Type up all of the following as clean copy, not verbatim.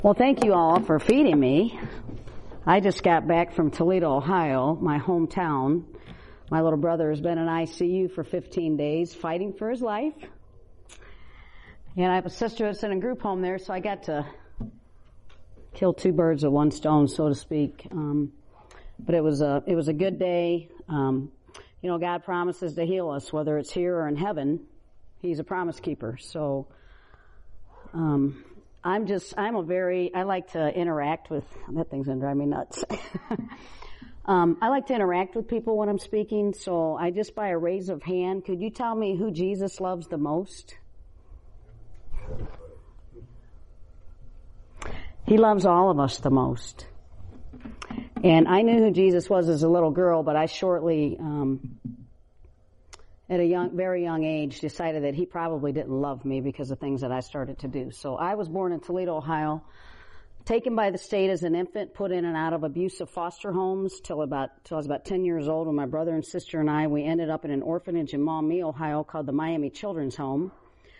Well, thank you all for feeding me. I just got back from Toledo, Ohio, my hometown. My little brother has been in ICU for 15 days fighting for his life. And I have a sister that's in a group home there, so I got to kill two birds with one stone, so to speak. But it was a good day. God promises to heal us, whether it's here or in heaven. He's a promise keeper. So, I like to interact with, that thing's gonna drive me nuts. I like to interact with people when I'm speaking, so by a raise of hand, could you tell me who Jesus loves the most? He loves all of us the most. And I knew who Jesus was as a little girl, but I shortly, at a very young age, decided that he probably didn't love me because of things that I started to do. So I was born in Toledo, Ohio, taken by the state as an infant, put in and out of abusive foster homes till I was about 10 years old, when my brother and sister and I, we ended up in an orphanage in Maumee, Ohio, called the Miami Children's Home.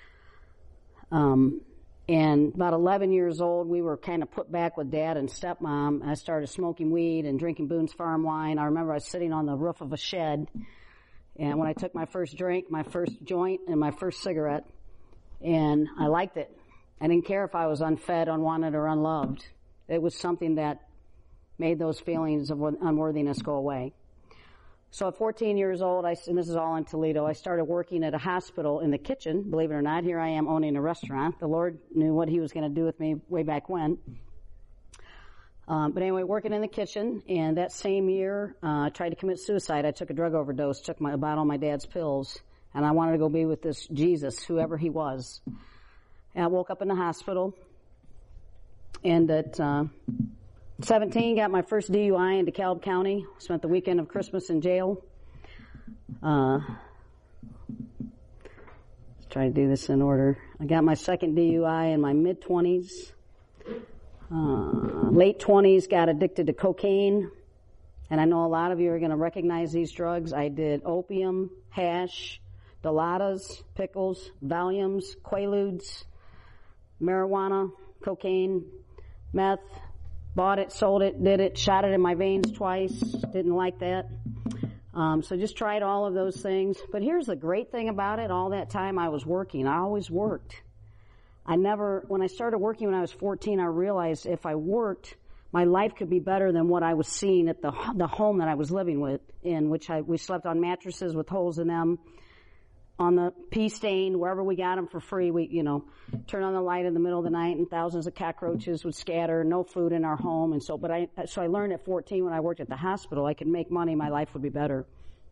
And about 11 years old, we were kind of put back with Dad and Stepmom. I started smoking weed and drinking Boone's Farm wine. I remember I was sitting on the roof of a shed, and when I took my first drink, my first joint, and my first cigarette, and I liked it. I didn't care if I was unfed, unwanted, or unloved. It was something that made those feelings of unworthiness go away. So at 14 years old, and this is all in Toledo, I started working at a hospital in the kitchen. Believe it or not, here I am owning a restaurant. The Lord knew what he was going to do with me way back when. But anyway, working in the kitchen, and that same year, I tried to commit suicide. I took a drug overdose, took about all my dad's pills, and I wanted to go be with this Jesus, whoever he was. And I woke up in the hospital, and at 17, got my first DUI in DeKalb County. Spent the weekend of Christmas in jail. Let's try to do this in order. I got my second DUI in my mid-20s. Late 20s, got addicted to cocaine. And I know a lot of you are going to recognize these drugs. I did opium, hash, Dilaudid, pickles, Valiums, Quaaludes, marijuana, cocaine, meth. Bought it, sold it, did it, shot it in my veins twice. Didn't like that. So just tried all of those things. But here's the great thing about it. All that time I was working. I always worked. When I started working when I was 14, I realized if I worked, my life could be better than what I was seeing at the home that I was living in, which we slept on mattresses with holes in them, on the pea stain, wherever we got them for free. We, turn on the light in the middle of the night and thousands of cockroaches would scatter, no food in our home. And so I learned at 14 when I worked at the hospital, I could make money, my life would be better.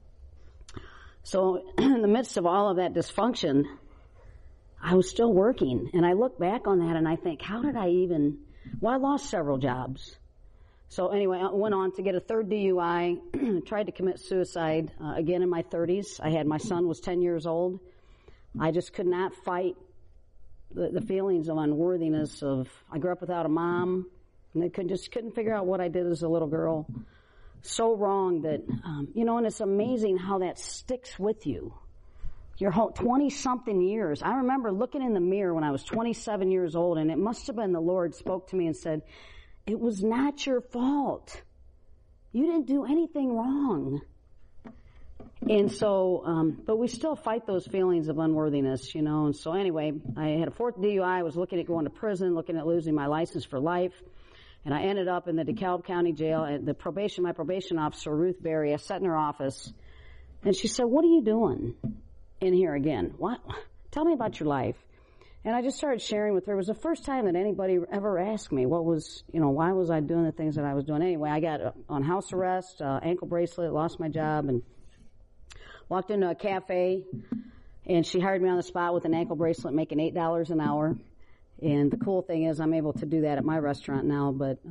So in the midst of all of that dysfunction, I was still working. And I look back on that and I think, I lost several jobs. So anyway, I went on to get a third DUI, tried to commit suicide, again in my 30s. My son was 10 years old. I just could not fight the feelings of unworthiness I grew up without a mom, and I couldn't figure out what I did as a little girl. So wrong that, and it's amazing how that sticks with you. Your whole 20-something years. I remember looking in the mirror when I was 27 years old, and it must have been the Lord spoke to me and said, "It was not your fault. You didn't do anything wrong." And so, but we still fight those feelings of unworthiness, And so anyway, I had a fourth DUI. I was looking at going to prison, looking at losing my license for life. And I ended up in the DeKalb County Jail. And my probation officer, Ruth Berry, I sat in her office, and she said, "What are you doing in here again? What? Tell me about your life." And I just started sharing with her. It was the first time that anybody ever asked me why was I doing the things that I was doing. Anyway, I got on house arrest, ankle bracelet, lost my job, and walked into a cafe, and she hired me on the spot with an ankle bracelet, making $8 an hour. And the cool thing is I'm able to do that at my restaurant now, but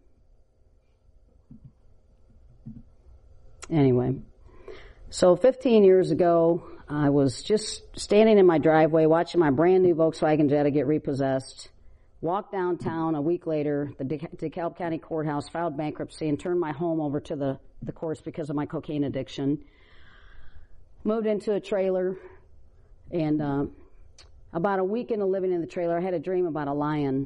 anyway. So 15 years ago, I was just standing in my driveway watching my brand new Volkswagen Jetta get repossessed. Walked downtown. A week later, the DeKalb County Courthouse filed bankruptcy and turned my home over to the courts because of my cocaine addiction. Moved into a trailer, and about a week into living in the trailer, I had a dream about a lion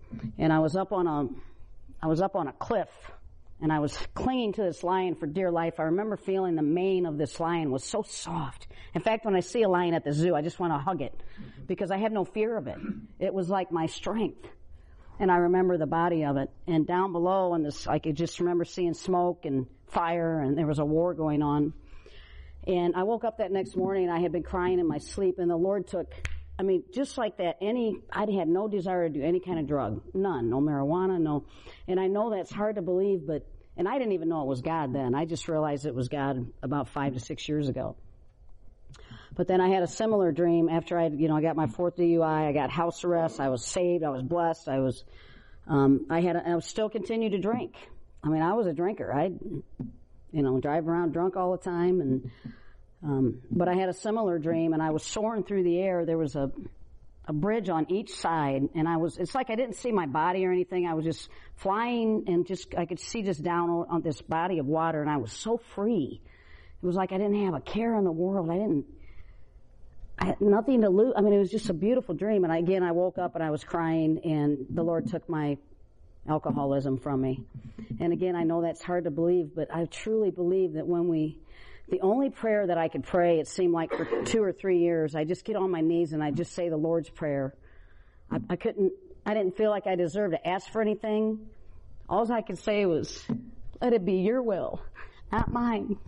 and I was up on a cliff, and I was clinging to this lion for dear life. I remember feeling the mane of this lion was so soft. In fact, when I see a lion at the zoo, I just want to hug it because I have no fear of it. It was like my strength. And I remember the body of it. And down below, I could just remember seeing smoke and fire, and there was a war going on. And I woke up that next morning, and I had been crying in my sleep, and the Lord just like that, I had no desire to do any kind of drug. None. No marijuana, no. And I know that's hard to believe, and I didn't even know it was God then. I just realized it was God about 5 to 6 years ago. But then I had a similar dream after I got my 4th DUI. I got house arrest. I was saved. I was blessed. I was still continue to drink. I mean, I was a drinker. I drive around drunk all the time. But I had a similar dream, and I was soaring through the air. There was a bridge on each side, and it's like I didn't see my body or anything. I was just flying, and I could see just down on this body of water, and I was so free. It was like I didn't have a care in the world. I had nothing to lose. I mean, it was just a beautiful dream. And I woke up and I was crying, and the Lord took my alcoholism from me. And again, I know that's hard to believe, but I truly believe that the only prayer that I could pray, it seemed like for 2 or 3 years, I just get on my knees and I just say the Lord's Prayer. I didn't feel like I deserved to ask for anything. All I could say was, let it be your will, not mine.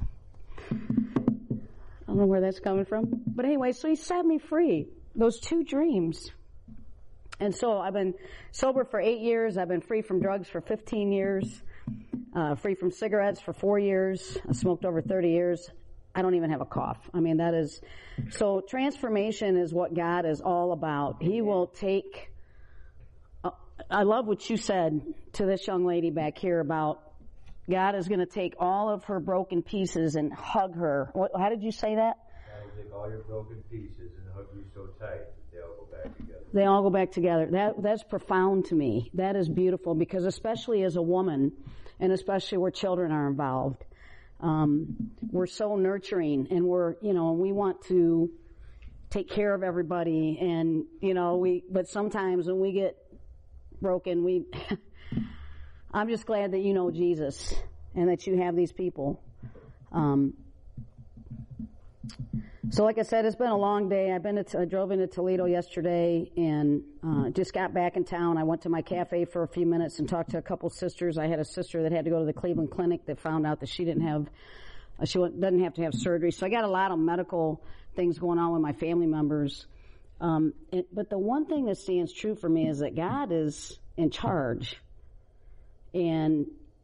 I don't know where that's coming from. But anyway, so he set me free. Those 2 dreams. And so I've been sober for 8 years. I've been free from drugs for 15 years. Free from cigarettes for 4 years. I smoked over 30 years. I don't even have a cough. I mean, so transformation is what God is all about. He will take, I love what you said to this young lady back here about God is going to take all of her broken pieces and hug her. How did you say that? God will take all your broken pieces and hug you so tight that they all go back together. They all go back together. That's profound to me. That is beautiful because especially as a woman, and especially where children are involved, we're so nurturing, and we want to take care of everybody, and but sometimes when we get broken, I'm just glad that you know Jesus and that you have these people. So like I said, it's been a long day. I drove into Toledo yesterday and just got back in town. I went to my cafe for a few minutes and talked to a couple sisters. I had a sister that had to go to the Cleveland Clinic that found out that she doesn't have to have surgery. So I got a lot of medical things going on with my family members. But the one thing that stands true for me is that God is in charge. And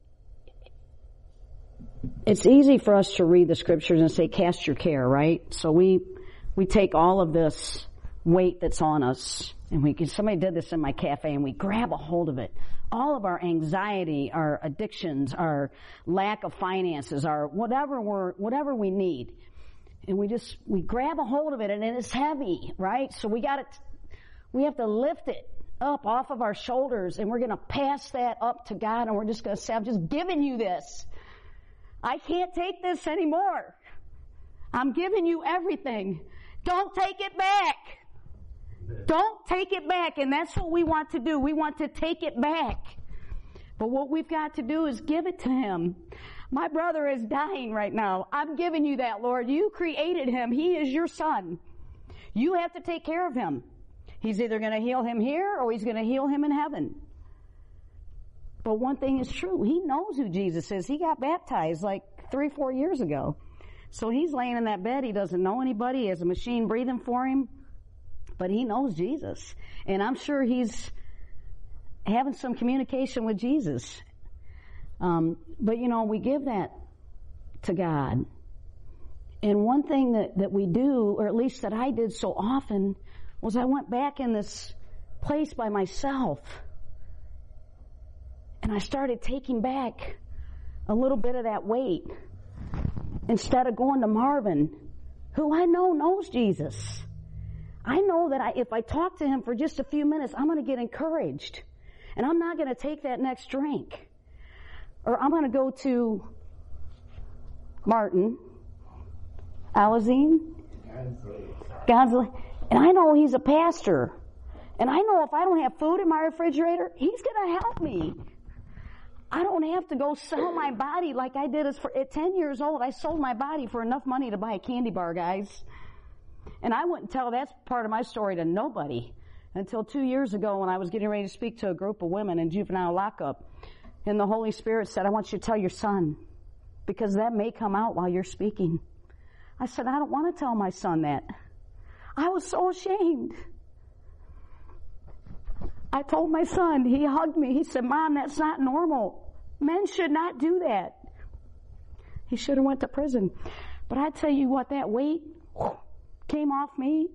it's easy for us to read the scriptures and say, cast your care, right? So we take all of this weight that's on us, and somebody did this in my cafe, and we grab a hold of it. All of our anxiety, our addictions, our lack of finances, our whatever we need. And we grab a hold of it, and it's heavy, right? So we have to lift it up off of our shoulders, and we're going to pass that up to God, and we're just going to say, I'm just giving you this. I can't take this anymore. I'm giving you everything. Don't take it back. Don't take it back. And that's what we want to do. We want to take it back. But what we've got to do is give it to Him. My brother is dying right now. I'm giving you that, Lord. You created him. He is your son. You have to take care of him. He's either going to heal him here or he's going to heal him in heaven. But one thing is true. He knows who Jesus is. He got baptized like 3-4 years ago. So he's laying in that bed. He doesn't know anybody. He has a machine breathing for him. But he knows Jesus. And I'm sure he's having some communication with Jesus. But we give that to God. And one thing that we do, or at least that I did so often, was I went back in this place by myself. And I started taking back a little bit of that weight. Instead of going to Marvin, who I know knows Jesus. I know that if I talk to him for just a few minutes, I'm going to get encouraged. And I'm not going to take that next drink. Or I'm going to go to Martin, Alazine, Gonzalez, and I know he's a pastor. And I know if I don't have food in my refrigerator, He's going to help me. I don't have to go sell my body like I did at 10 years old. I sold my body for enough money to buy a candy bar, guys. And I wouldn't tell that part of my story to nobody until 2 years ago when I was getting ready to speak to a group of women in juvenile lockup. And the Holy Spirit said, I want you to tell your son, because that may come out while you're speaking. I said, I don't want to tell my son that. I was so ashamed. I told my son, he hugged me. He said, Mom, that's not normal. Men should not do that. He should have went to prison. But I tell you what, that weight came off me.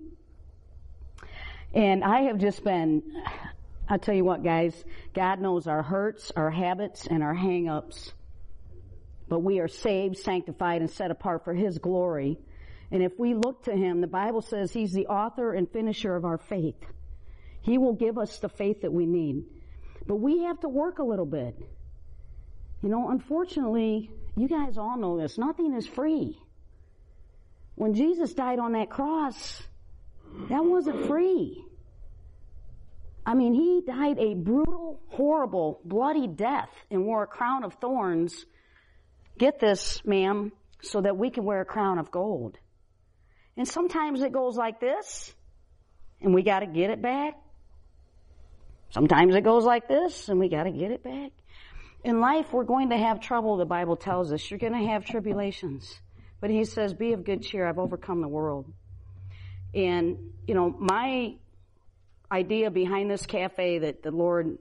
And I have just been, I tell you what, guys, God knows our hurts, our habits, and our hang-ups. But we are saved, sanctified, and set apart for His glory. And if we look to Him, the Bible says He's the author and finisher of our faith. He will give us the faith that we need. But we have to work a little bit. You know, unfortunately, you guys all know this. Nothing is free. When Jesus died on that cross, that wasn't free. I mean, He died a brutal, horrible, bloody death and wore a crown of thorns. Get this, ma'am, so that we can wear a crown of gold. And sometimes it goes like this, and we got to get it back. Sometimes it goes like this, and we got to get it back. In life, we're going to have trouble, the Bible tells us. You're going to have tribulations. But He says, be of good cheer. I've overcome the world. And, you know, my idea behind this cafe that the Lord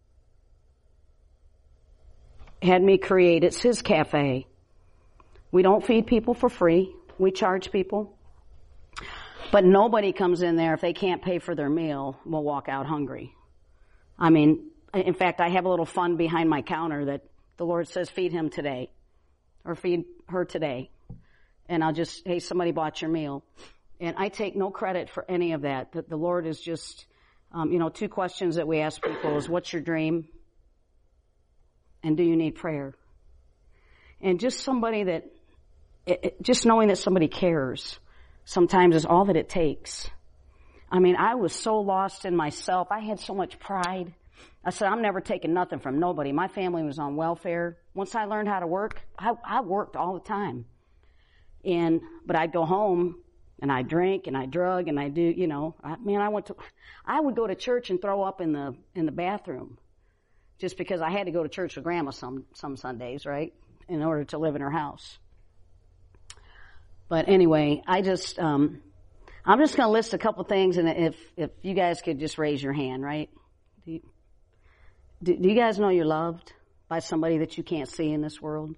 had me create, it's His cafe. We don't feed people for free. We charge people. But nobody comes in there if they can't pay for their meal, will walk out hungry. I mean, in fact, I have a little fund behind my counter that the Lord says, feed him today, or feed her today. And I'll just, hey, somebody bought your meal. And I take no credit for any of that. The Lord is just, you know, 2 questions that we ask people is, what's your dream? And do you need prayer? And just somebody that, just knowing that somebody cares sometimes is all that it takes. I mean, I was so lost in myself. I had so much pride. I said, I'm never taking nothing from nobody. My family was on welfare. Once I learned how to work, I worked all the time. But I'd go home and I'd drink and I'd drug and I'd do, you know, I would go to church and throw up in the bathroom just because I had to go to church with Grandma some Sundays, right? In order to live in her house. But anyway, I'm just going to list a couple things, and if you guys could just raise your hand, right? Do you guys know you're loved by somebody that you can't see in this world?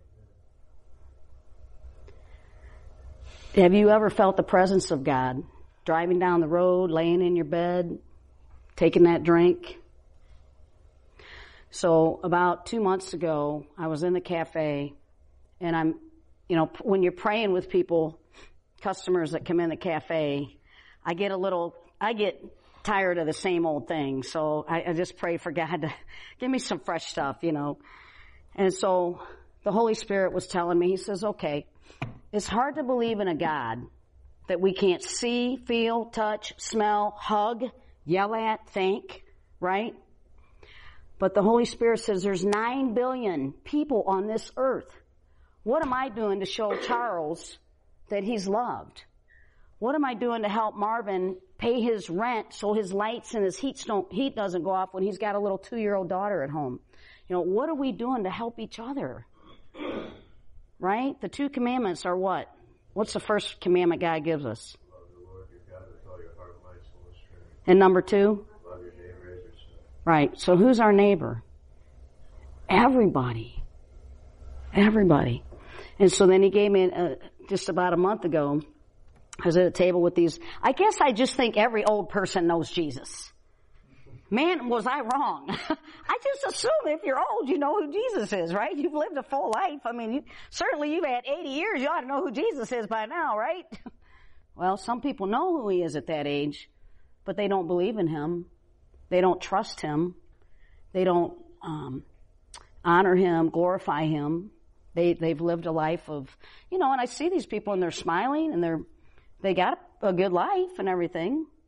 Have you ever felt the presence of God? Driving down the road, laying in your bed, taking that drink? So about 2 months ago, I was in the cafe, and when you're praying with people, customers that come in the cafe, I get tired of the same old thing. So I just pray for God to give me some fresh stuff, you know. And so the Holy Spirit was telling me, He says, okay, it's hard to believe in a God that we can't see, feel, touch, smell, hug, yell at, think, right? But the Holy Spirit says there's 9 billion people on this earth. What am I doing to show Charles that he's loved? What am I doing to help Marvin pay his rent so his lights and his heat doesn't go off when he's got a little 2-year-old daughter at home? You know, what are we doing to help each other? Right? The 2 commandments are what? What's the first commandment God gives us? Love the Lord your God with all your heart, mind, soul, and strength. And number 2? Love your neighbor as yourself. Right. So who's our neighbor? Everybody. Everybody. And so then He gave me, just about a month ago, I was at a table with these, I guess I just think every old person knows Jesus. Man, was I wrong. I just assume if you're old, you know who Jesus is, right? You've lived a full life. I mean, certainly you've had 80 years, you ought to know who Jesus is by now, right? Well, some people know who He is at that age, but they don't believe in Him. They don't trust Him. They don't honor Him, glorify Him. They've lived a life of, you know, and I see these people and they're smiling and they got a good life and everything.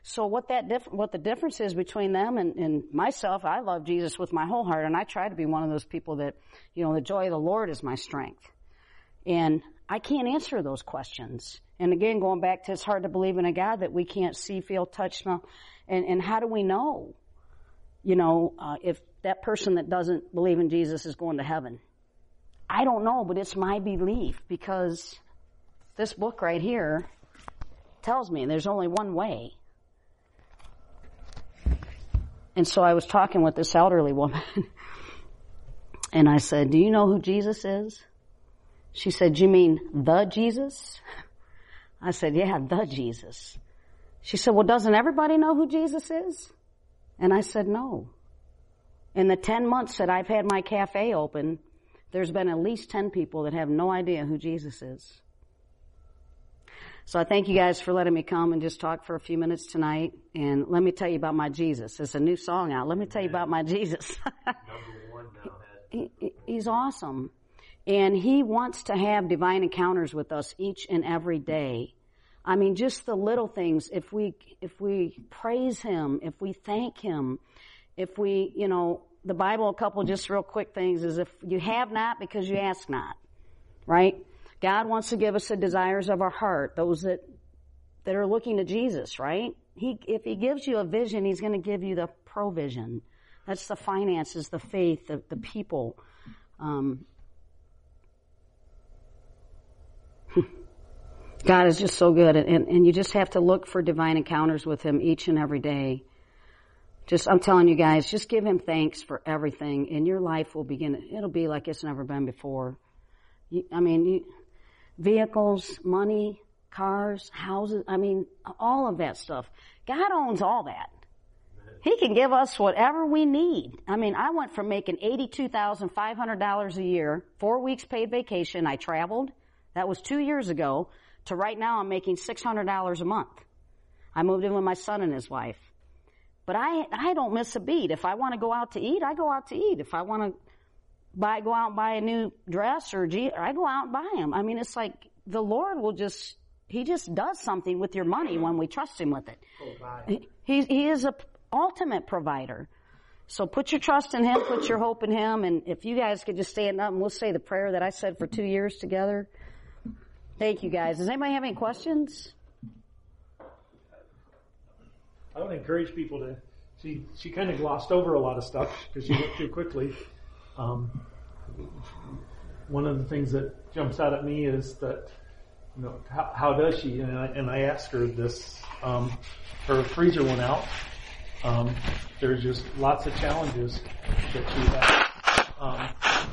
So what the difference is between them and myself, I love Jesus with my whole heart, and I try to be one of those people that, the joy of the Lord is my strength. And I can't answer those questions. And again, going back to it's hard to believe in a God that we can't see, feel, touch, smell. And how do we know, if that person that doesn't believe in Jesus is going to heaven? I don't know, but it's my belief because this book right here tells me there's only one way. And so I was talking with this elderly woman, and I said, do you know who Jesus is? She said, you mean the Jesus? I said, yeah, the Jesus. She said, well, doesn't everybody know who Jesus is? And I said, no. In the 10 months that I've had my cafe open, there's been at least 10 people that have no idea who Jesus is. So I thank you guys for letting me come and just talk for a few minutes tonight. And let me tell you about my Jesus. It's a new song out. Let me tell you about my Jesus. Number one now has. He's awesome. And he wants to have divine encounters with us each and every day. I mean, just the little things. If we praise him, if we thank him, if we, the Bible, a couple just real quick things is if you have not because you ask not, right? God wants to give us the desires of our heart, those that are looking to Jesus, right? If he gives you a vision, he's going to give you the provision. That's the finances, the faith, the people. God is just so good, and you just have to look for divine encounters with him each and every day. I'm telling you guys, just give him thanks for everything, and your life will it'll be like it's never been before. Vehicles, money, cars, houses, all of that stuff. God owns all that. He can give us whatever we need. I went from making $82,500 a year, 4 weeks paid vacation, I traveled, that was 2 years ago, to right now I'm making $600 a month. I moved in with my son and his wife. But I don't miss a beat. If I want to go out to eat, I go out to eat. If I want to go out and buy a new dress I go out and buy them. It's like the Lord he just does something with your money when we trust him with it. He is a ultimate provider. So put your trust in him, put your hope in him, and if you guys could just stand up and we'll say the prayer that I said for 2 years together. Thank you guys. Does anybody have any questions? I would encourage people to she kind of glossed over a lot of stuff because she went too quickly. One of the things that jumps out at me is that, how does she? And I asked her this. Her freezer went out. There's just lots of challenges that she has,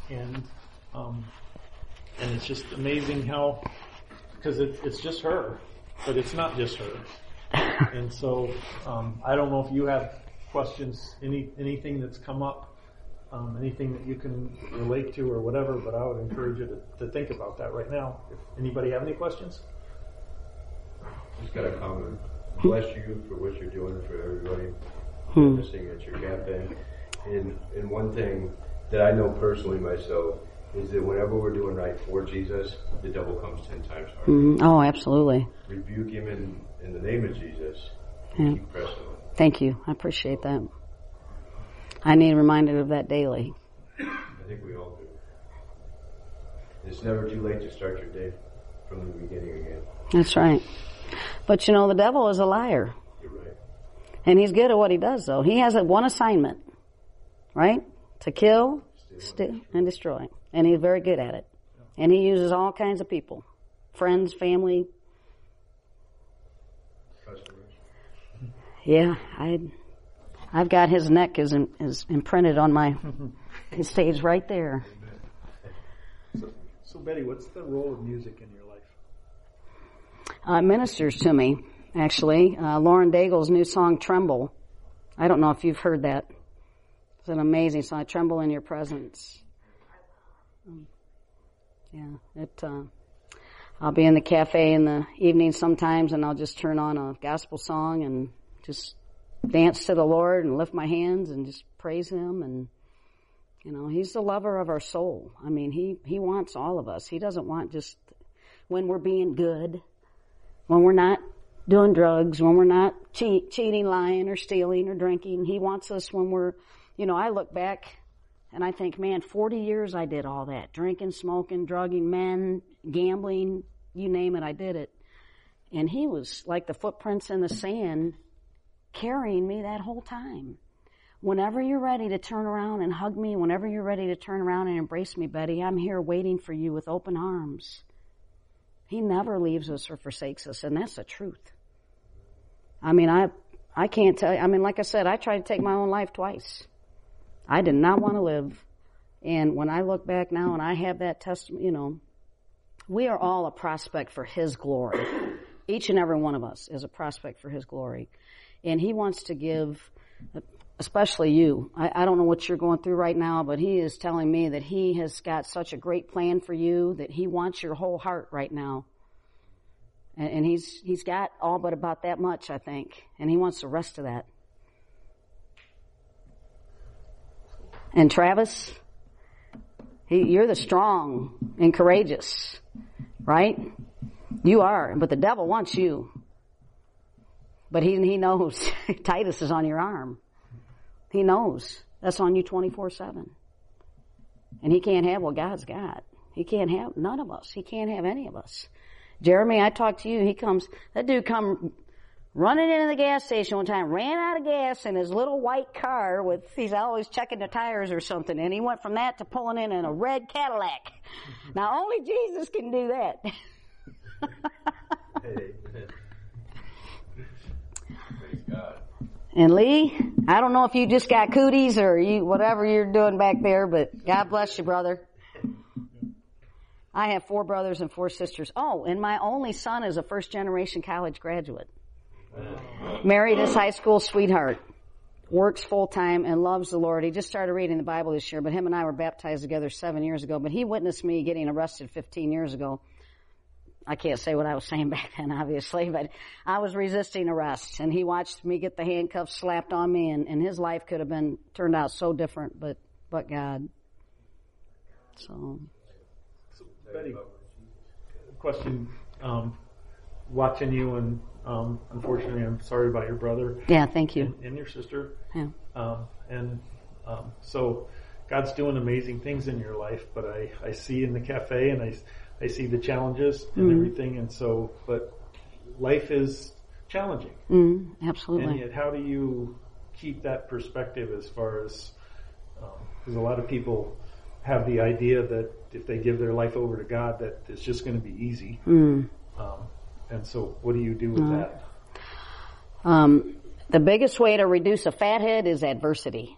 and it's just amazing how, because it's just her, but it's not just her. And so I don't know if you have questions, anything that's come up, anything that you can relate to or whatever, but I would encourage you to think about that right now. If anybody have any questions? Just got a comment. Bless you for what you're doing for everybody witnessing at your cafe. And one thing that I know personally myself is that whenever we're doing right for Jesus, the devil comes 10 times harder. Oh, absolutely. Rebuke him in the name of Jesus. Yeah. Keep pressing on. Thank you. I appreciate that. I need reminded of that daily. I think we all do. It's never too late to start your day from the beginning again. That's right. But the devil is a liar. You're right. And he's good at what he does, though. He has one assignment, right? To kill, steal, and destroy. And he's very good at it. And he uses all kinds of people. Friends, family. Customers. Yeah, I've got his neck is imprinted on my his stage right there. So Betty, what's the role of music in your life? It ministers to me, actually. Lauren Daigle's new song, Tremble. I don't know if you've heard that. It's an amazing song, Tremble in Your Presence. I'll be in the cafe in the evening sometimes, and I'll just turn on a gospel song and just dance to the Lord and lift my hands and just praise him. And he's the lover of our soul. He wants all of us. He doesn't want just when we're being good, when we're not doing drugs, when we're not cheating, lying, or stealing, or drinking. He wants us when we're, I look back and I think, man, 40 years I did all that. Drinking, smoking, drugging men, gambling, you name it, I did it. And he was like the footprints in the sand carrying me that whole time. Whenever you're ready to turn around and hug me, whenever you're ready to turn around and embrace me, Betty, I'm here waiting for you with open arms. He never leaves us or forsakes us, and that's the truth. I mean, I can't tell you. I mean, like I said, I tried to take my own life twice. I did not want to live. And when I look back now and I have that testimony, we are all a prospect for His glory. Each and every one of us is a prospect for His glory. And He wants to give, especially you. I don't know what you're going through right now, but He is telling me that He has got such a great plan for you, that He wants your whole heart right now. And He's got all but about that much, I think. And He wants the rest of that. And Travis, you're the strong and courageous, right? You are, but the devil wants you. But he knows Titus is on your arm. He knows that's on you 24/7. And he can't have what God's got. He can't have none of us. He can't have any of us. Jeremy, I talked to you. That dude come running into the gas station one time, ran out of gas in his little white car he's always checking the tires or something. And he went from that to pulling in a red Cadillac. Now only Jesus can do that. Hey. Praise God. And Lee, I don't know if you just got cooties or whatever you're doing back there, but God bless you, brother. I have 4 brothers and 4 sisters. Oh, and my only son is a first-generation college graduate. Married his high school sweetheart. Works full-time and loves the Lord. He just started reading the Bible this year, but him and I were baptized together 7 years ago. But he witnessed me getting arrested 15 years ago. I can't say what I was saying back then, obviously, but I was resisting arrest, and he watched me get the handcuffs slapped on me, and his life could have turned out so different, but God. So Betty, question, watching you, and unfortunately, I'm sorry about your brother. Yeah, thank you. And your sister. Yeah. So God's doing amazing things in your life, but I see in the cafe, and I see the challenges and everything, and so, but life is challenging. Absolutely. And yet, how do you keep that perspective as far as, because a lot of people have the idea that if they give their life over to God, that it's just going to be easy. And so what do you do with that? The biggest way to reduce a fathead is adversity.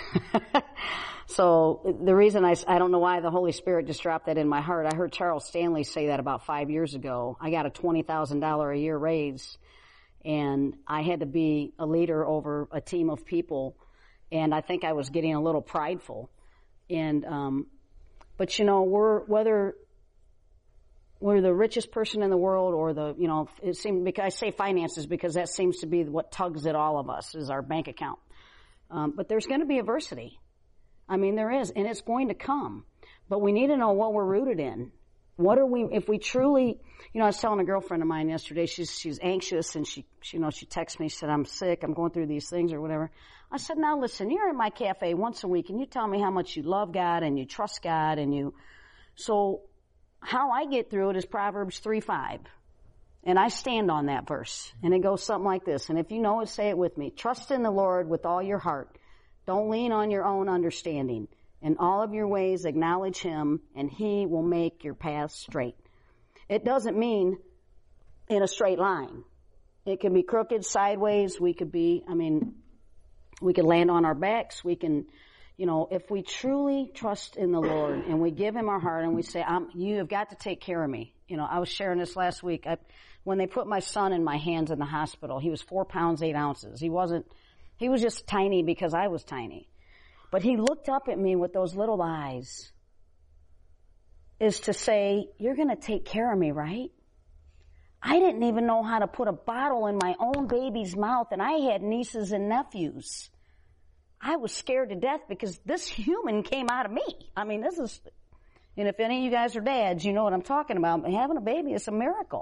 So the reason I don't know why the Holy Spirit just dropped that in my heart. I heard Charles Stanley say that about 5 years ago. I got a $20,000 a year raise, and I had to be a leader over a team of people, and I think I was getting a little prideful. And but whether we're the richest person in the world or it seems, because I say finances because that seems to be what tugs at all of us is our bank account. But there's going to be adversity. I mean, there is, and it's going to come. But we need to know what we're rooted in. What are we, if we truly, I was telling a girlfriend of mine yesterday, she's anxious, and she texted me, she said, I'm sick, I'm going through these things or whatever. I said, now listen, you're in my cafe once a week, and you tell me how much you love God, and you trust God, so how I get through it is Proverbs 3:5. And I stand on that verse. And it goes something like this. And if you know it, say it with me. Trust in the Lord with all your heart. Don't lean on your own understanding. In all of your ways, acknowledge Him, and He will make your path straight. It doesn't mean in a straight line. It can be crooked, sideways. We could land on our backs. We can, if we truly trust in the Lord and we give Him our heart and we say, you have got to take care of me. I was sharing this last week. When they put my son in my hands in the hospital, he was 4 pounds, 8 ounces. He was just tiny because I was tiny. But he looked up at me with those little eyes, is to say, you're going to take care of me, right? I didn't even know how to put a bottle in my own baby's mouth, and I had nieces and nephews. I was scared to death because this human came out of me. I mean, and if any of you guys are dads, you know what I'm talking about. Having a baby is a miracle.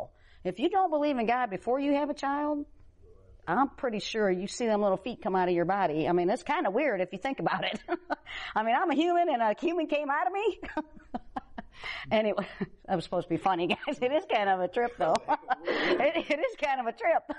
If you don't believe in God before you have a child, I'm pretty sure you see them little feet come out of your body. I mean, it's kind of weird if you think about it. I mean, I'm a human and a human came out of me. Anyway, that was supposed to be funny, guys. It is kind of a trip, though. It is kind of a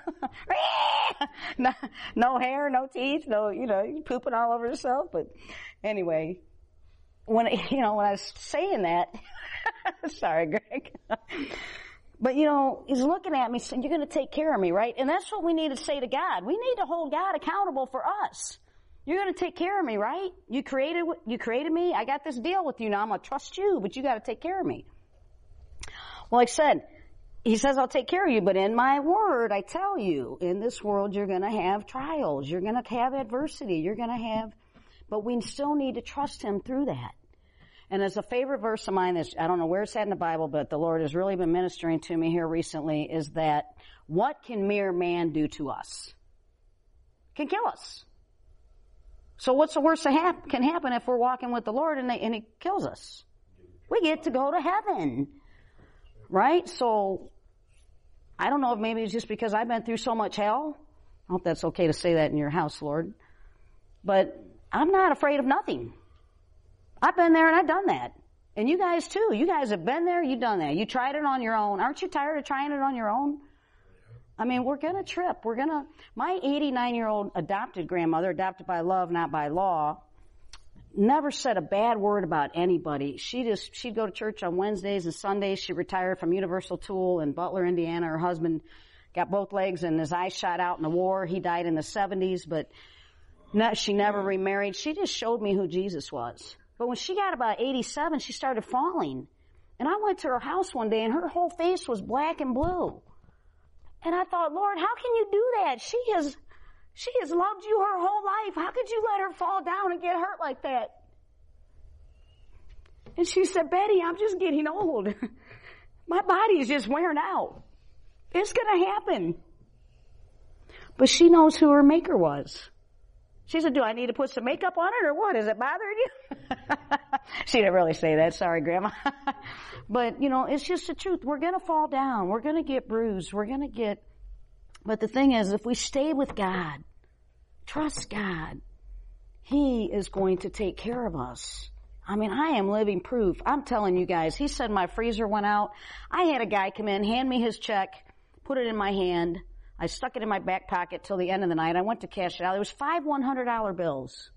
trip. No hair, no teeth, you're pooping all over yourself. But anyway, when I was saying that, sorry, Greg. But, he's looking at me saying, you're going to take care of me, right? And that's what we need to say to God. We need to hold God accountable for us. You're going to take care of me, right? You created me. I got this deal with you now. I'm going to trust you, but you got to take care of me. Well, like I said, he says, I'll take care of you, but in my word, I tell you, in this world, you're going to have trials. You're going to have adversity. But we still need to trust him through that. And as a favorite verse of mine, I don't know where it's at in the Bible, but the Lord has really been ministering to me here recently, is that what can mere man do to us? Can kill us. So what's the worst that can happen if we're walking with the Lord and he kills us? We get to go to heaven. Right? So, I don't know if maybe it's just because I've been through so much hell. I hope that's okay to say that in your house, Lord. But I'm not afraid of nothing. I've been there and I've done that. And you guys too. You guys have been there, you've done that. You tried it on your own. Aren't you tired of trying it on your own? I mean, we're gonna trip. My 89-year-old adopted grandmother, adopted by love, not by law, never said a bad word about anybody. She'd go to church on Wednesdays and Sundays. She retired from Universal Tool in Butler, Indiana. Her husband got both legs and his eyes shot out in the war. He died in the 70s, but she never remarried. She just showed me who Jesus was. But when she got about 87, she started falling. And I went to her house one day and her whole face was black and blue. And I thought, Lord, how can you do that? She has loved you her whole life. How could you let her fall down and get hurt like that? And she said, Betty, I'm just getting old. My body is just wearing out. It's going to happen. But she knows who her maker was. She said, do I need to put some makeup on it or what? Is it bothering you? She didn't really say that. Sorry, Grandma. But, it's just the truth. We're going to fall down. We're going to get bruised. But the thing is, if we stay with God, trust God, he is going to take care of us. I mean, I am living proof. I'm telling you guys, he said my freezer went out. I had a guy come in, hand me his check, put it in my hand. I stuck it in my back pocket till the end of the night. I went to cash it out. There was 5 $100 bills.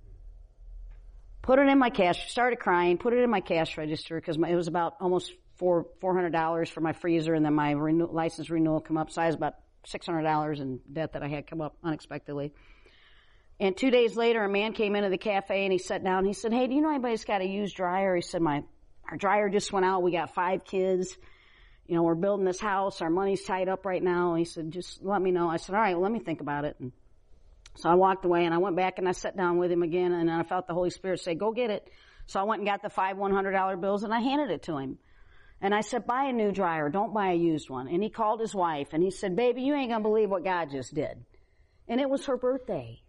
Put it in my cash, started crying, put it in my cash register because it was about almost $400 for my freezer, and then my license renewal come up. So I was about $600 in debt that I had come up unexpectedly. And 2 days later, a man came into the cafe and he sat down. He said, hey, do you know anybody's got a used dryer? He said, our dryer just went out. We got 5 kids. We're building this house. Our money's tied up right now. And he said, just let me know. I said, all right, well, let me think about it. And so I walked away and I went back and I sat down with him again and I felt the Holy Spirit say, go get it. So I went and got the 5 $100 bills and I handed it to him. And I said, buy a new dryer. Don't buy a used one. And he called his wife and he said, baby, you ain't going to believe what God just did. And it was her birthday.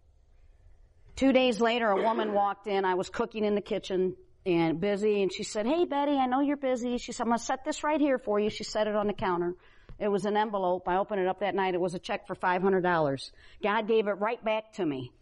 2 days later, a woman walked in. I was cooking in the kitchen and busy. And she said, hey, Betty, I know you're busy. She said, I'm going to set this right here for you. She set it on the counter. It was an envelope. I opened it up that night. It was a check for $500. God gave it right back to me.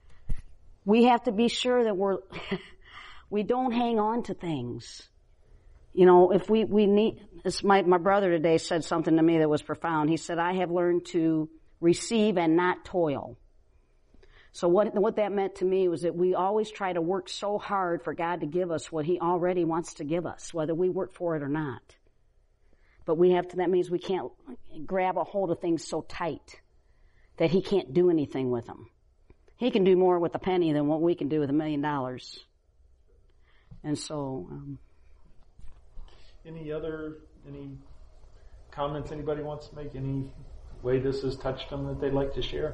We have to be sure that we don't hang on to things. If we need, my brother today said something to me that was profound. He said, I have learned to receive and not toil. So what that meant to me was that we always try to work so hard for God to give us what he already wants to give us, whether we work for it or not. But that means we can't grab a hold of things so tight that he can't do anything with them. He can do more with a penny than what we can do with $1 million. And so, Any comments anybody wants to make? Any way this has touched them that they'd like to share?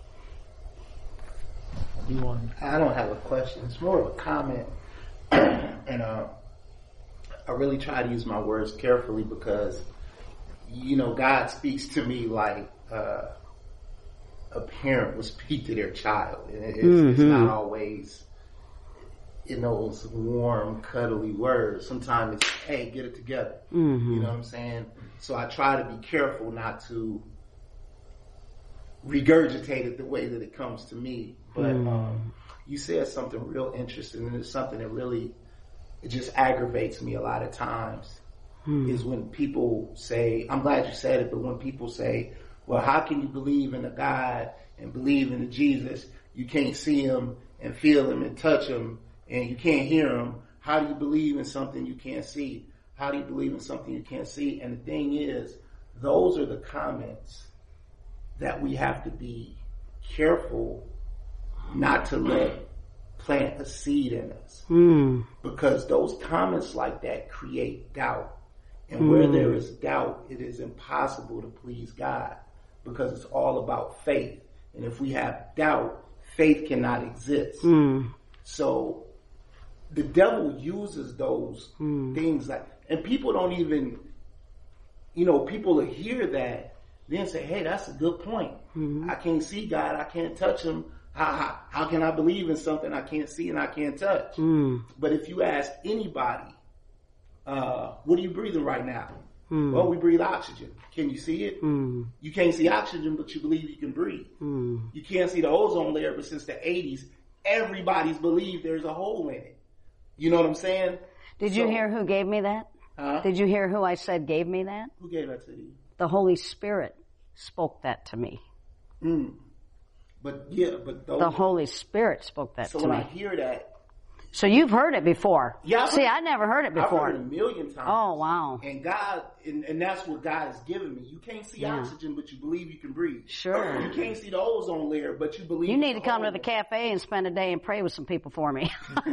I don't have a question. It's more of a comment. And I really try to use my words carefully because, God speaks to me like a parent would speak to their child. And it's not always in those warm, cuddly words. Sometimes it's, hey, get it together. Mm-hmm. You know what I'm saying? So I try to be careful not to regurgitate it the way that it comes to me. But you said something real interesting, and it's something that really, it just aggravates me a lot of times, is when people say, I'm glad you said it, but when people say, well, how can you believe in a God and believe in a Jesus? You can't see him and feel him and touch him, and you can't hear him. How do you believe in something you can't see? How do you believe in something you can't see? And the thing is, those are the comments that we have to be careful not to let plant a seed in us. Because those comments like that create doubt. And where there is doubt, it is impossible to please God, because it's all about faith. And if we have doubt, faith cannot exist. So the devil uses those things like, and people don't even, people will hear that, then say, hey, that's a good point. I can't see God. I can't touch him. How can I believe in something I can't see and I can't touch? But if you ask anybody, what are you breathing right now? Well, we breathe oxygen. Can you see it? You can't see oxygen, but you believe you can breathe. You can't see the ozone layer, but since the 80s, everybody's believed there's a hole in it. You know what I'm saying? Did you hear who gave me that? Did you hear who I said gave me that? Who gave that to you? The Holy Spirit spoke that to me. But the Holy Spirit spoke that to me. So when I hear that. So you've heard it before. Yeah. See, I never heard it before. I've heard it a million times. Oh, wow. And God, and that's what God has given me. You can't see oxygen, but you believe you can breathe. Sure. You can't see the ozone layer, but you believe. You need to come to the cafe and spend a day and pray with some people for me. And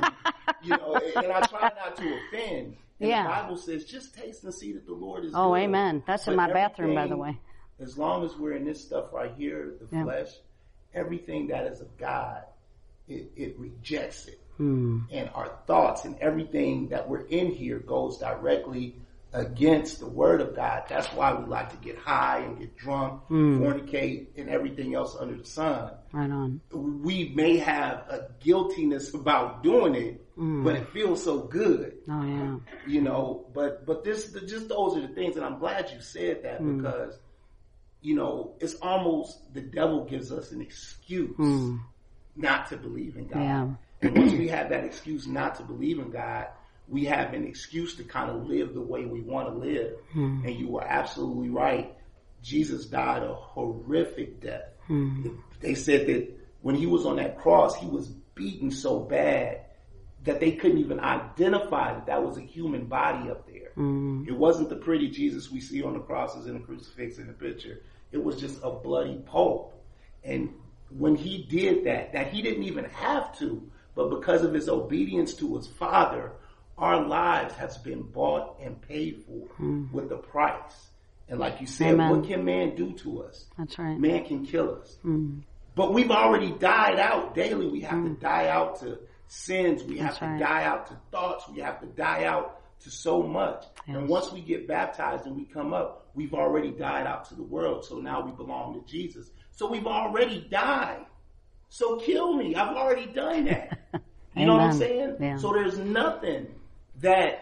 I try not to offend. And the Bible says, just taste and see that the Lord is good. Oh, amen. That's in my bathroom, by the way. As long as we're in this stuff right here, the flesh, everything that is of God, it rejects it. And our thoughts and everything that we're in here goes directly against the word of God. That's why we like to get high and get drunk, fornicate, and everything else under the sun. Right on. We may have a guiltiness about doing it, but it feels so good. Oh, yeah. But just those are the things, and I'm glad you said that because, it's almost the devil gives us an excuse not to believe in God. Yeah. And once we have that excuse not to believe in God, we have an excuse to kind of live the way we want to live. And you were absolutely right. Jesus died a horrific death. They said that when he was on that cross, he was beaten so bad that they couldn't even identify that was a human body up there. It wasn't the pretty Jesus we see on the crosses and the crucifix in the picture. It was just a bloody pulp. And when he did that he didn't even have to, but because of his obedience to his Father, our lives has been bought and paid for with a price. And like you said, Amen. What can man do to us? That's right. Man can kill us. But we've already died out daily. We have to die out to sins. We have to die out to thoughts. We have to die out to so much. Yes. And once we get baptized and we come up, we've already died out to the world. So now we belong to Jesus. So we've already died. So kill me. I've already done that. You know what I'm saying? Yeah. So there's nothing that,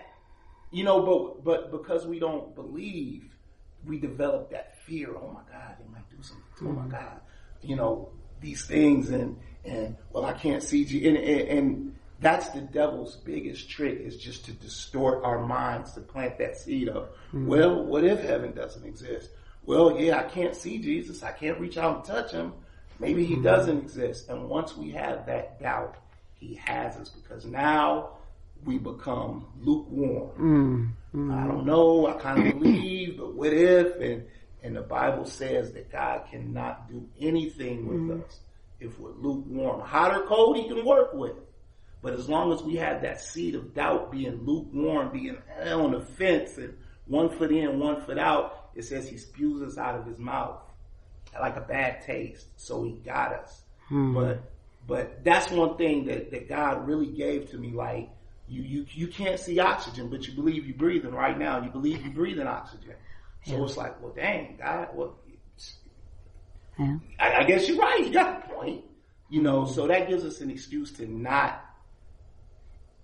but because we don't believe, we develop that fear. Oh my God, they might do something. Oh my God. These things and I can't see you. And that's the devil's biggest trick, is just to distort our minds, to plant that seed of, well, what if heaven doesn't exist? Well, yeah, I can't see Jesus. I can't reach out and touch him. Maybe he doesn't exist. And once we have that doubt, he has us, because now we become lukewarm. I don't know. I kind of believe, but what if? And the Bible says that God cannot do anything with us if we're lukewarm. Hot or cold, he can work with. But as long as we have that seed of doubt, being lukewarm, being on the fence, and 1 foot in, 1 foot out, it says he spews us out of his mouth like a bad taste. So he got us. But that's one thing that God really gave to me. Like, you can't see oxygen, but you believe you're breathing right now. You believe you're breathing oxygen. So it's like, well, dang, God, I guess you're right. You got a point. So that gives us an excuse to not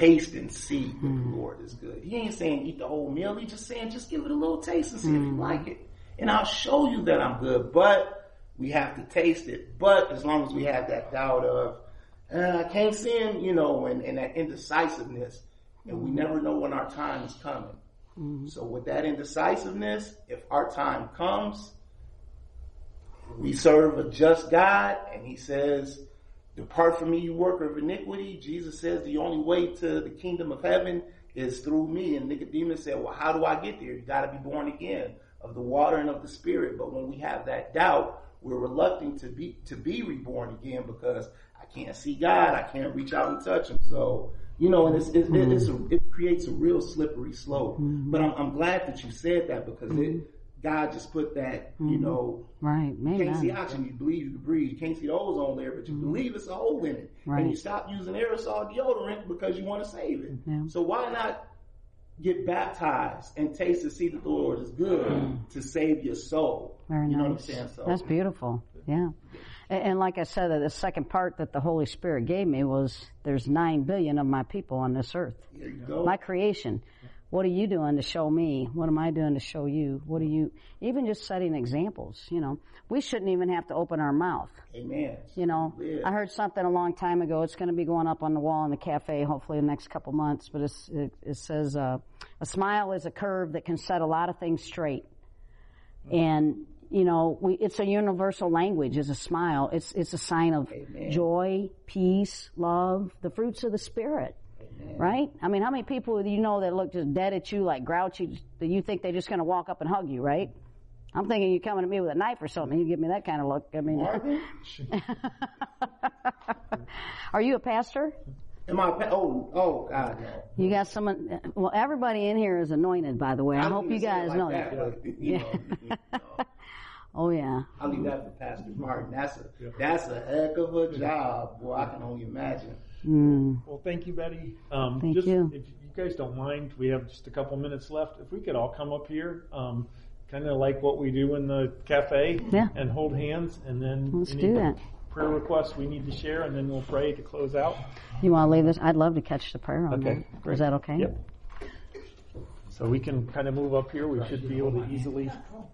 taste and see that the Lord is good. He ain't saying eat the whole meal. He's just saying just give it a little taste and see if you like it. And I'll show you that I'm good. But we have to taste it. But as long as we have that doubt of, I can't see him, and that indecisiveness, and we never know when our time is coming. So with that indecisiveness, if our time comes, we serve a just God, and he says, depart from me, you worker of iniquity. Jesus says the only way to the kingdom of heaven is through me. And Nicodemus said, well, how do I get there? You got to be born again of the water and of the Spirit. But when we have that doubt, we're reluctant to be reborn again because I can't see God. I can't reach out and touch him. So, and it creates a real slippery slope. But I'm glad that you said that because God just put that, right. You can't see oxygen, you believe you can breathe. You can't see the ozone layer, but you believe it's a hole in it. Right. And you stop using aerosol deodorant because you want to save it. Yeah. So why not get baptized and taste and see that the Lord is good to save your soul? Very you know nice. what I'm saying? So, that's beautiful. Yeah. And like I said, the second part that the Holy Spirit gave me was there's 9 billion of my people on this earth. There you go. My creation. What are you doing to show me? What am I doing to show you? Even just setting examples, we shouldn't even have to open our mouth. Amen. I heard something a long time ago. It's going to be going up on the wall in the cafe hopefully in the next couple months, but it says, a smile is a curve that can set a lot of things straight. And, it's a universal language is a smile. It's a sign of joy, peace, love, the fruits of the Spirit. Right? I mean, how many people that look just dead at you, like grouchy, that you think they're just going to walk up and hug you, right? I'm thinking you're coming at me with a knife or something. You give me that kind of look. I mean, are you a pastor? Am I? Oh, God, no. You got someone? Well, everybody in here is anointed, by the way. I hope you guys know that. Yeah. Oh yeah. I'll leave that for Pastor Martin. That's a heck of a job, boy. I can only imagine. Well, thank you, Betty. Thank you. If you guys don't mind, we have just a couple minutes left. If we could all come up here, kind of like what we do in the cafe, and hold hands, and then let's do that. Prayer requests we need to share, and then we'll pray to close out. You want to leave this? I'd love to catch the prayer on that. Great. Is that okay? Yep. So we can kind of move up here. We should be able to easily.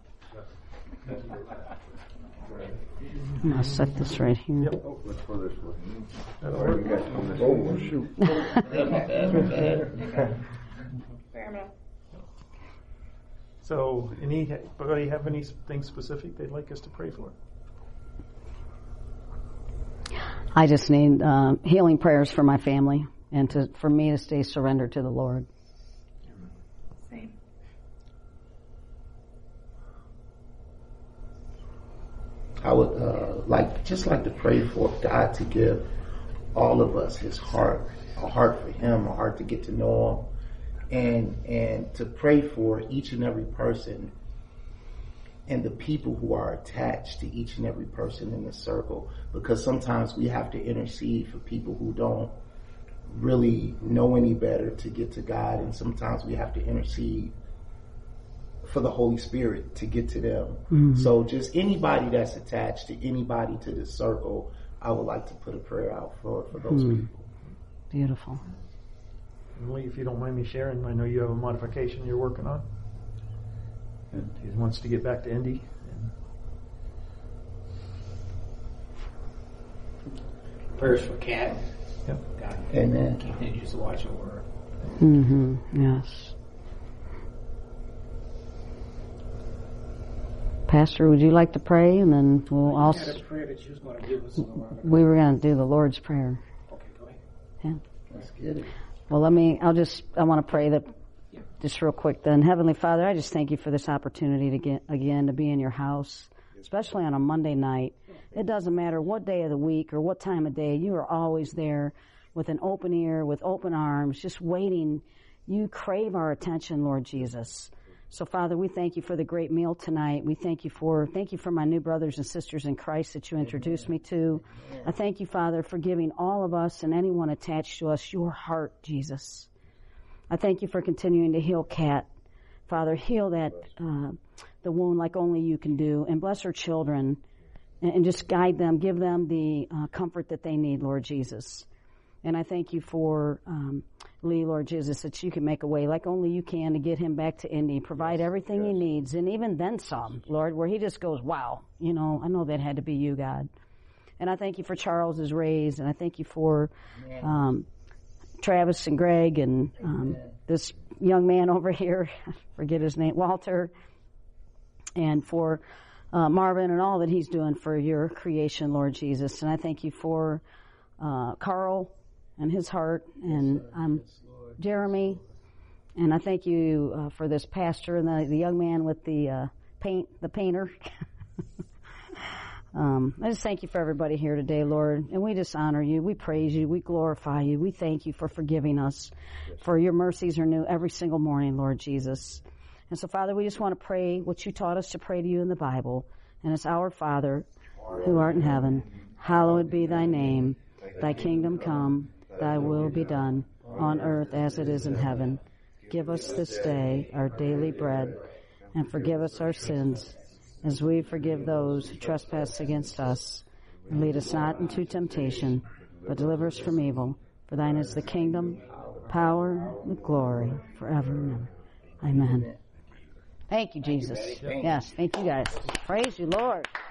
I'm going to set this right here. Yep. Let's go this way. Oh, shoot. So, anybody have anything specific they'd like us to pray for? I just need healing prayers for my family and for me to stay surrendered to the Lord. Same. I would like to pray for God to give all of us His heart, a heart for Him, a heart to get to know Him, and to pray for each and every person and the people who are attached to each and every person in the circle, because sometimes we have to intercede for people who don't really know any better to get to God, and sometimes we have to intercede for the Holy Spirit to get to them. Mm-hmm. So just anybody that's attached to anybody to this circle, I would like to put a prayer out for those people. Beautiful. Emily, if you don't mind me sharing, I know you have a modification you're working on. And he wants to get back to Indy. Prayers for Kat. Yep. God Amen. continues to watch over her. Mm-hmm. Yes. Pastor, would you like to pray, and then we'll also. You had a prayer that you was going to give us. We were going to do the Lord's Prayer. Okay, go ahead. Yeah. Let's get it. Well, I want to pray that just real quick then. Heavenly Father, I just thank you for this opportunity to be in your house, especially on a Monday night. It doesn't matter what day of the week or what time of day, you are always there with an open ear, with open arms, just waiting. You crave our attention, Lord Jesus. So, Father, we thank you for the great meal tonight. We thank you for my new brothers and sisters in Christ that you introduced me to. I thank you, Father, for giving all of us and anyone attached to us your heart, Jesus. I thank you for continuing to heal Kat. Father, heal that, the wound like only you can do, and bless her children and just guide them, give them the comfort that they need, Lord Jesus. And I thank you for Lee, Lord Jesus, that you can make a way like only you can to get him back to Indy, provide everything he needs, and even then some, Lord, where he just goes, wow, I know that had to be you, God. And I thank you for Charles's raise, and I thank you for Travis and Greg and this young man over here, I forget his name, Walter, and for Marvin and all that he's doing for your creation, Lord Jesus. And I thank you for Carl and his heart, and Jeremy, and I thank you for this pastor and the young man with the painter. I just thank you for everybody here today, Lord, and we just honor you. We praise you. We glorify you. We thank you for forgiving us, for your mercies are new every single morning, Lord Jesus. And so, Father, we just want to pray what you taught us to pray to you in the Bible, and it's our Father, who art in heaven, hallowed be thy name. Thy kingdom come, thy will be done, on earth as it is in heaven. Give us this day our daily bread, and forgive us our sins, as we forgive those who trespass against us. And lead us not into temptation, but deliver us from evil. For thine is the kingdom, power, and glory, forever and ever. Amen. Thank you, Jesus. Yes, thank you, guys. Praise you, Lord.